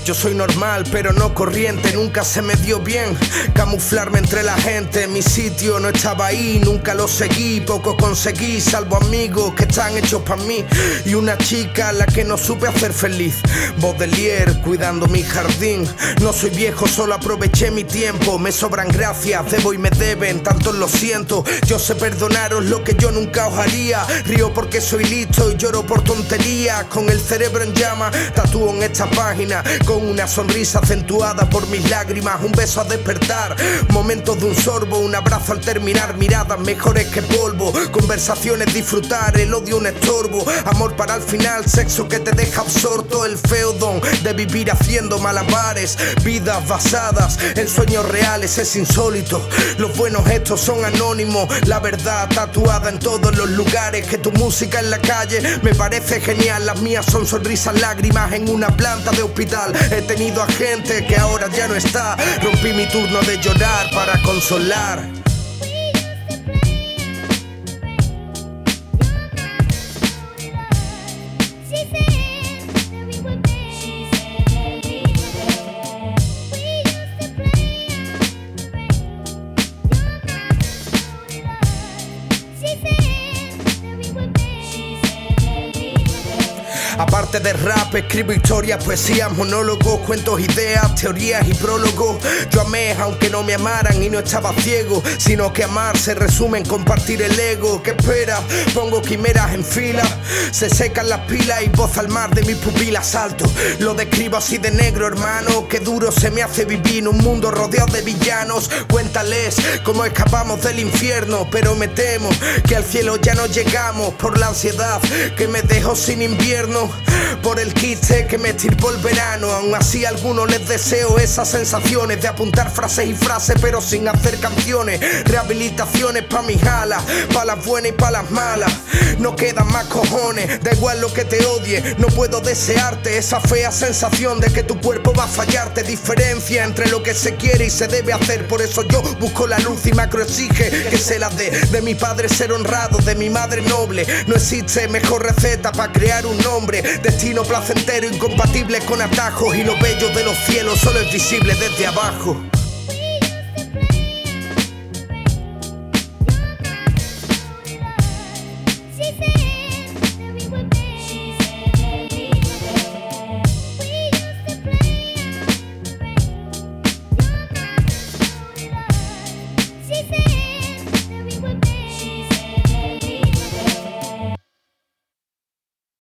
Yo soy normal pero no corriente, nunca se me dio bien camuflarme entre la gente. Mi sitio no estaba ahí, nunca lo seguí, poco conseguí, salvo amigos que están hechos para mí. Y una chica a la que no supe hacer feliz, Baudelaire cuidando mi jardín. No soy viejo, solo aproveché mi tiempo. Me sobran gracias, debo y me deben, tanto lo siento. Yo sé perdonaros lo que yo nunca os haría. Río porque soy listo y lloro por tonterías. Con el cerebro en llama, tatúo en esta página, con una sonrisa acentuada por mis lágrimas. Un beso a despertar, momentos de un sorbo, un abrazo al terminar, miradas mejores que polvo, conversaciones disfrutar, el odio un estorbo, amor para el final, sexo que te deja absorto, el feo don de vivir haciendo malabares, vidas basadas en sueños reales, es insólito. Los buenos gestos son anónimos, la verdad tatuada en todos los lugares. Que tu música en la calle me parece genial, las mías son sonrisas, lágrimas en una planta de hospital. He tenido a gente que ahora ya no está, rompí mi turno de llorar para consolar. Aparte de rap, escribo historias, poesías, monólogos, cuentos, ideas, teorías y prólogos. Yo amé aunque no me amaran y no estaba ciego, sino que amar se resume en compartir el ego. ¿Qué esperas? Pongo quimeras en fila, se secan las pilas y voz al mar de mis pupilas alto. Lo describo así de negro, hermano, que duro se me hace vivir en un mundo rodeado de villanos. Cuéntales cómo escapamos del infierno, pero me temo que al cielo ya no llegamos por la ansiedad que me dejó sin invierno, por el quiste que me estirpó el verano. Aún así a algunos les deseo esas sensaciones de apuntar frases y frases pero sin hacer canciones. Rehabilitaciones pa' mis alas, pa' las buenas y pa' las malas. No quedan más cojones, da igual lo que te odie. No puedo desearte esa fea sensación de que tu cuerpo va a fallarte. Diferencia entre lo que se quiere y se debe hacer. Por eso yo busco la luz y macro exige que se la dé. De mi padre ser honrado, de mi madre noble. No existe mejor receta para crear un nombre. Destino placentero incompatible con atajos, y lo bello de los cielos solo es visible desde abajo.